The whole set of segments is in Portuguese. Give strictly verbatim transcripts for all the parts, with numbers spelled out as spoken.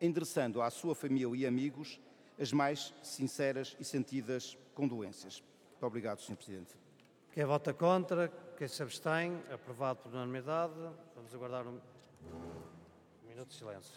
endereçando à sua família e amigos as mais sinceras e sentidas condolências. Muito obrigado, senhor Presidente. Quem vota contra, quem se abstém, aprovado por unanimidade. Vamos aguardar um minuto de silêncio.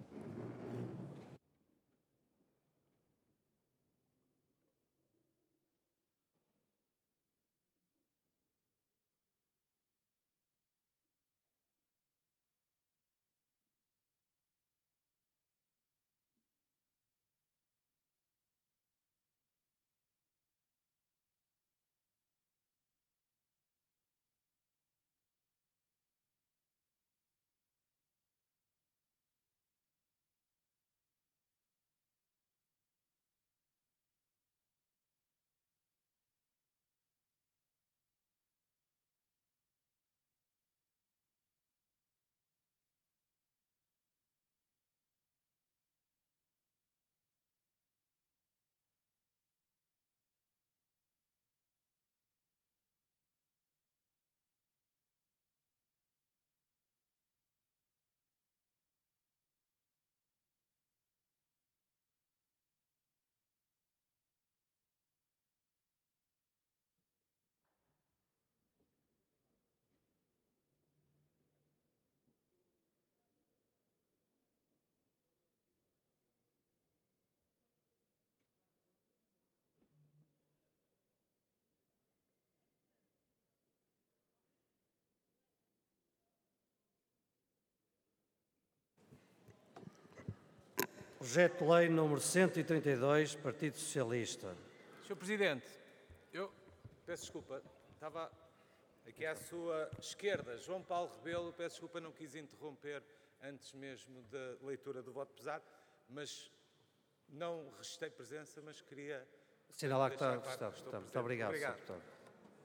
Projeto de Lei número cento e trinta e dois, Partido Socialista. senhor Presidente, eu peço desculpa, estava aqui à sua esquerda, João Paulo Rebelo, peço desculpa, não quis interromper antes mesmo da leitura do voto pesar, mas não registrei presença, mas queria... Assinalar que está, deixar está, claro que estou está. Muito presente. obrigado, Obrigado. senhor Deputado.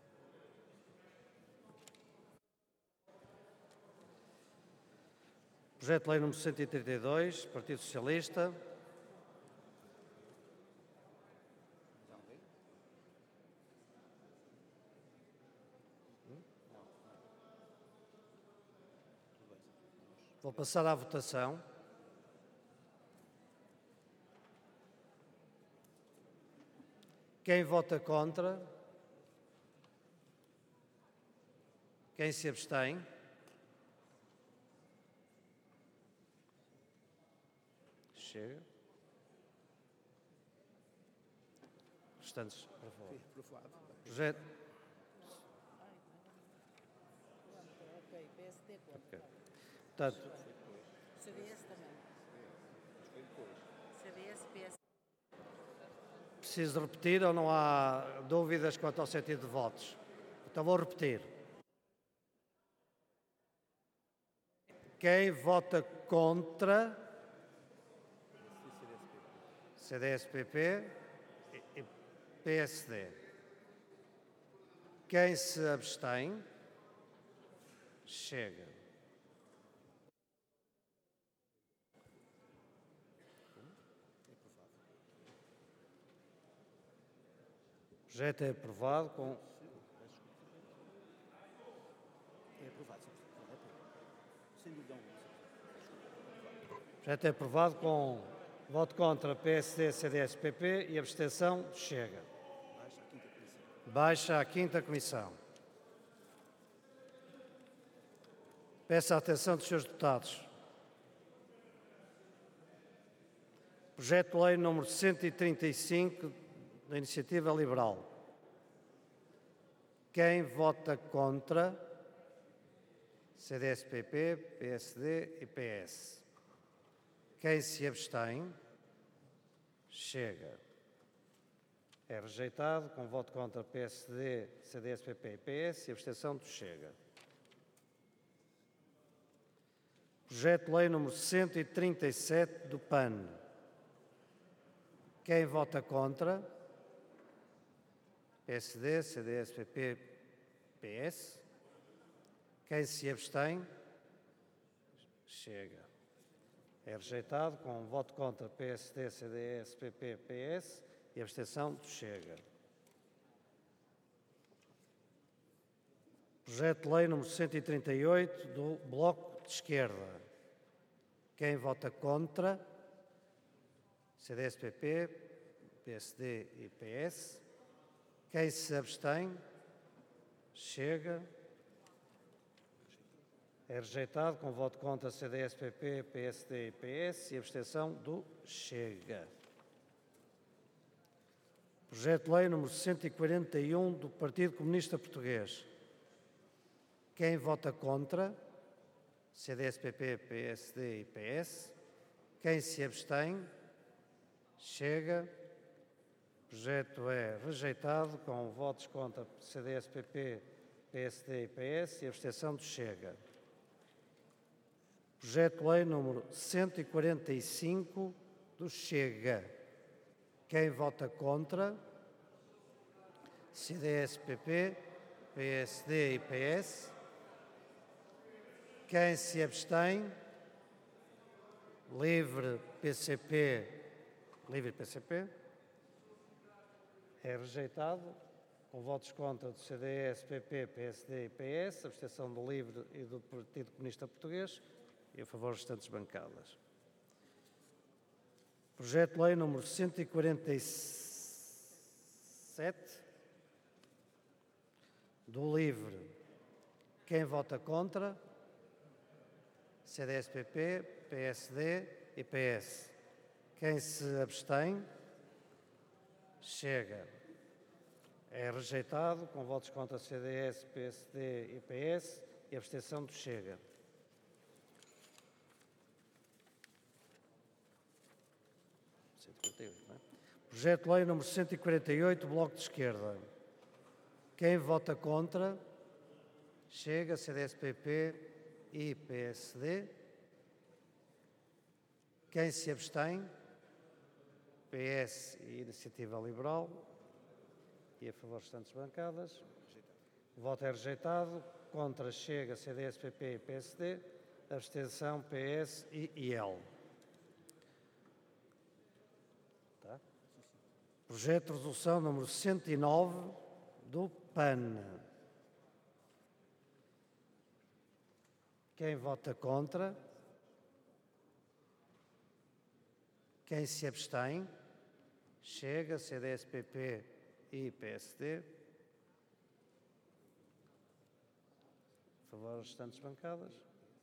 Projeto de Lei número cento e trinta e dois, Partido Socialista. Vou passar à votação. Quem vota contra? Quem se abstém? Chega. Restantes, por favor. Projeto. Ok, P S D contra. Okay. Portanto, C D S também. C D S, P S. preciso repetir ou não há dúvidas quanto ao sentido de votos? Então vou repetir. Quem vota contra C D S P P e P S D? Quem se abstém? Chega. O projeto é aprovado com... É aprovado, sem dúvida alguma. O projeto é aprovado com voto contra P S D, C D S P P e abstenção. Chega. Baixa à quinta comissão. Peço a atenção dos senhores deputados. Projeto de Lei número cento e trinta e cinco, da Iniciativa Liberal. Quem vota contra? C D S P P, P S D e P S. Quem se abstém? Chega. É rejeitado com voto contra P S D, C D S P P e P S e abstenção do Chega. Projeto de Lei número cento e trinta e sete do P A N. Quem vota contra? P S D, C D S P P, P S. Quem se abstém? Chega. É rejeitado com voto contra P S D, C D S P P, P S e abstenção do Chega. Projeto de Lei número cento e trinta e oito do Bloco de Esquerda. Quem vota contra? C D S P P, P S D e P S. Quem se abstém? Chega. É rejeitado com voto contra C D S P P, P S D e P S e abstenção do Chega. Projeto de Lei número cento e quarenta e um do Partido Comunista Português. Quem vota contra? C D S P P, P S D e P S. Quem se abstém? Chega. O projeto é rejeitado com votos contra C D S P P, P S D e P S e abstenção do Chega. Projeto de Lei número cento e quarenta e cinco do Chega. Quem vota contra? C D S P P, P S D e P S. Quem se abstém? Livre P C P, Livre P C P. É rejeitado com votos contra do C D S P P, P S D e P S, abstenção do Livre e do Partido Comunista Português e a favor das restantes bancadas. Projeto de Lei número cento e quarenta e sete do Livre. Quem vota contra? C D S P P, P S D e P S. Quem se abstém? Chega. É rejeitado com votos contra C D S, P S D e P S e abstenção do Chega. cento e quarenta e oito, não é? Projeto de Lei número cento e quarenta e oito, Bloco de Esquerda. Quem vota contra? Chega, C D S P P e P S D. Quem se abstém? P S e Iniciativa Liberal. E a favor das restantes bancadas. O voto é rejeitado. Contra Chega, C D S P P e P S D. Abstenção P S e I L. Tá? Projeto de resolução número cento e nove do P A N. Quem vota contra? Quem se abstém? Chega, C D S P P e P S D. A favor das restantes bancadas.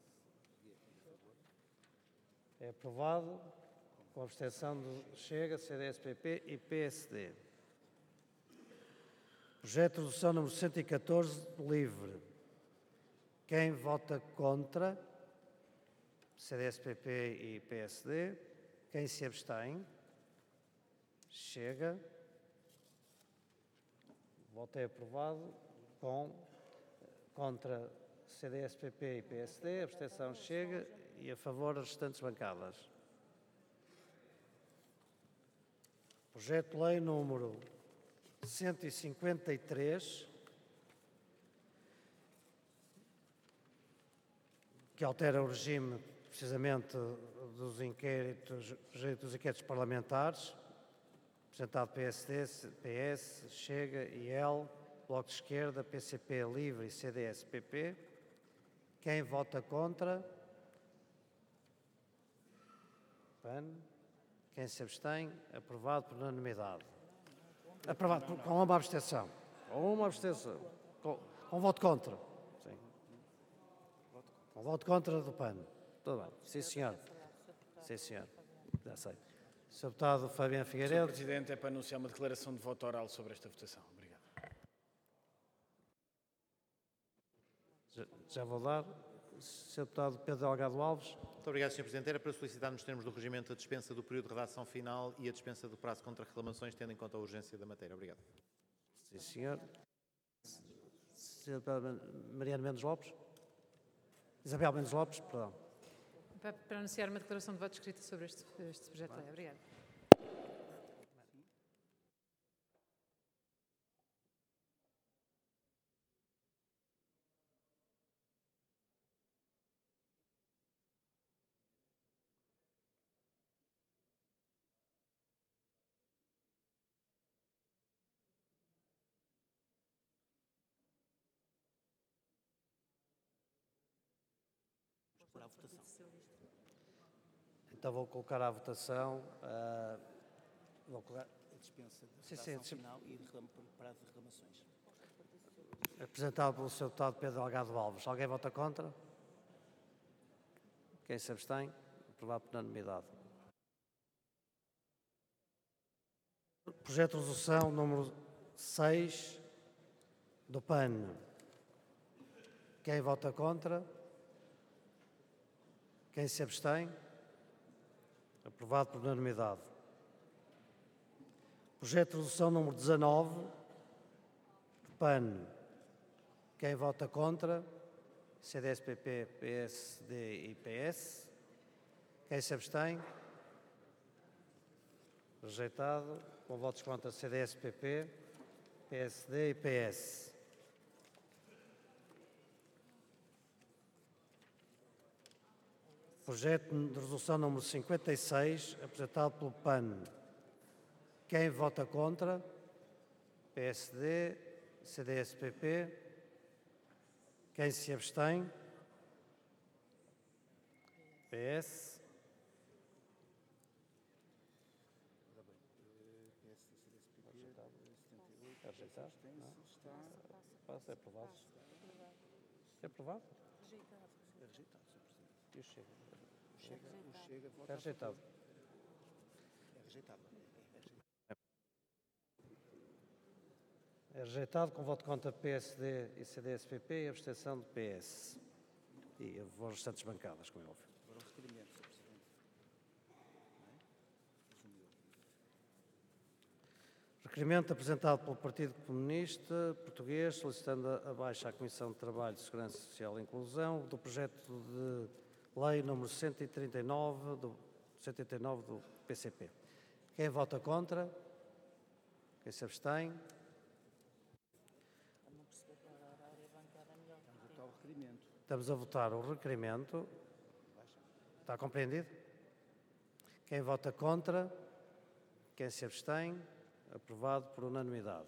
É aprovado com a abstenção do Chega, C D S P P e P S D. Projeto de resolução número cento e catorze, Livre. Quem vota contra? C D S P P e P S D. Quem se abstém? Chega. O voto é aprovado com contra C D S P P e P S D, abstenção Chega e a favor das restantes bancadas. Projeto de Lei número cento e cinquenta e três, que altera o regime, precisamente, dos inquéritos, dos inquéritos parlamentares, apresentado P S D, P S, Chega, I L, Bloco de Esquerda, P C P, Livre e C D S P P. Quem vota contra? P A N. Quem se abstém? Aprovado por unanimidade. Aprovado por, com uma abstenção. Com uma abstenção. Com, com voto contra. Sim. Com voto contra do P A N. Tudo bem. Sim, senhor. Sim, senhor. Já sei. senhor Deputado Fabiano Figueiredo. senhor Presidente, é para anunciar uma declaração de voto oral sobre esta votação. Obrigado. Já, já vou dar. senhor Deputado Pedro Delgado Alves. Muito obrigado, senhor Presidente. Era para solicitar, nos termos do regimento, a dispensa do período de redação final e a dispensa do prazo contra reclamações, tendo em conta a urgência da matéria. Obrigado. Sim, senhor. senhor Deputado Mariano Mendes Lopes. Isabel Mendes Lopes, perdão. Para, para anunciar uma declaração de voto escrita sobre este, este projeto de lei. Obrigada. Então vou colocar à votação. Uh, vou colocar, Dispensa de Sim, sim, redação sim. final e reclamo por prazo de reclamações. apresentado pelo senhor Deputado Pedro Delgado Alves. Alguém vota contra? Quem se abstém? Aprovado por unanimidade. Projeto de resolução número seis do P A N. Quem vota contra? Quem se abstém? Aprovado por unanimidade. Projeto de resolução número dezanove do P A N. Quem vota contra? C D S, P P, P S D e P S. Quem se abstém? Rejeitado. Com votos contra C D S, P P, P S D e P S. Projeto de resolução número cinquenta e seis, apresentado pelo P A N. Quem vota contra? P S D, C D S, P P. Quem se abstém? P S. É rejeitado? Não? Passa, é aprovado. É aprovado? É rejeitado, senhor Presidente. E o Chega? O Chega, o Chega vota É rejeitado. É rejeitado. É rejeitado. É rejeitado com voto contra P S D e C D S, P P e abstenção do P S. E eu vou às restantes bancadas, como é óbvio. Agora o requerimento, senhor Presidente. Resumiu. Requerimento apresentado pelo Partido Comunista Português, solicitando a baixa à Comissão de Trabalho, Segurança Social e Inclusão do projeto de lei número cento e trinta e nove do, cento e trinta e nove do P C P. Quem vota contra? Quem se abstém? Não perceber qual era a área bancária melhor. Vamos votar o requerimento. Estamos a votar o requerimento. Está compreendido? Quem vota contra? Quem se abstém? Aprovado por unanimidade.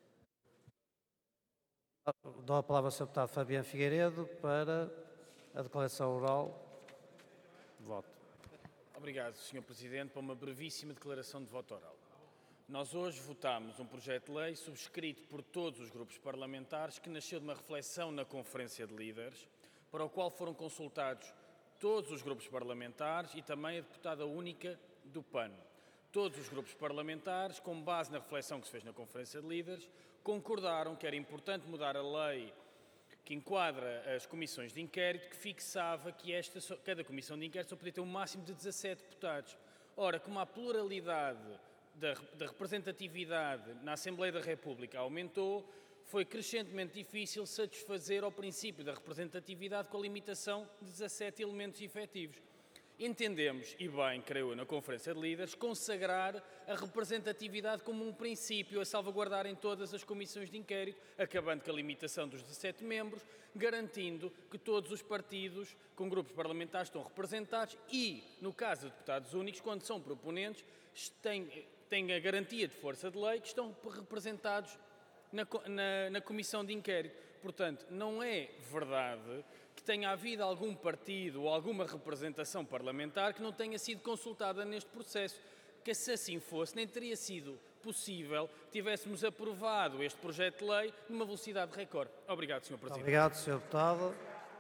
Dou a palavra ao senhor Deputado Fabiano Figueiredo para a declaração oral de voto. Obrigado, senhor Presidente, para uma brevíssima declaração de voto oral. Nós hoje votámos um projeto de lei subscrito por todos os grupos parlamentares que nasceu de uma reflexão na Conferência de Líderes, para o qual foram consultados todos os grupos parlamentares e também a deputada única do P A N. Todos os grupos parlamentares, com base na reflexão que se fez na Conferência de Líderes, concordaram que era importante mudar a lei que enquadra as comissões de inquérito, que fixava que esta, cada comissão de inquérito só podia ter um máximo de dezassete deputados. Ora, como a pluralidade da, da representatividade na Assembleia da República aumentou, foi crescentemente difícil satisfazer ao princípio da representatividade com a limitação de dezassete elementos efetivos. Entendemos, e bem, creio eu, na Conferência de Líderes, consagrar a representatividade como um princípio a salvaguardar em todas as comissões de inquérito, acabando com a limitação dos dezassete membros, garantindo que todos os partidos com grupos parlamentares estão representados e, no caso de deputados únicos, quando são proponentes, têm, têm a garantia de força de lei que estão representados na, na, na comissão de inquérito. Portanto, não é verdade que tenha havido algum partido ou alguma representação parlamentar que não tenha sido consultada neste processo, que se assim fosse, nem teria sido possível que tivéssemos aprovado este projeto de lei numa velocidade recorde. Obrigado, senhor Presidente. Obrigado, senhor Deputado.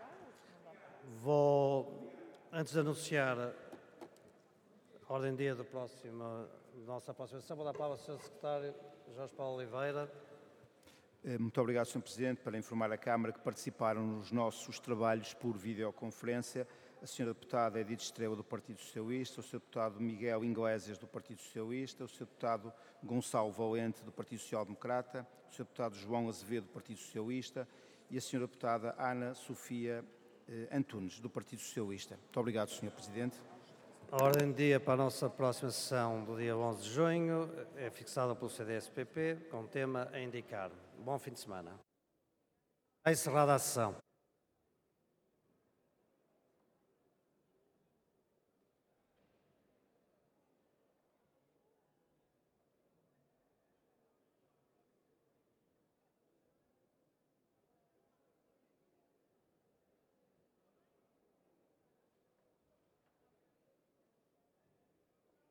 Vou, antes de anunciar a ordem de dia do próximo, da nossa próxima sessão, vou dar a palavra ao senhor Secretário Jorge Paulo Oliveira. Muito obrigado, senhor Presidente, para informar a Câmara que participaram nos nossos trabalhos por videoconferência a senhora Deputada Edith Estrela, do Partido Socialista, o senhor Deputado Miguel Iglesias, do Partido Socialista, o senhor Deputado Gonçalo Valente, do Partido Social Democrata, o senhor Deputado João Azevedo, do Partido Socialista e a senhora Deputada Ana Sofia eh, Antunes, do Partido Socialista. Muito obrigado, senhor Presidente. A ordem de dia para a nossa próxima sessão do dia onze de junho é fixada pelo C D S P P, com tema a indicar. Bom fim de semana. Está encerrada a sessão.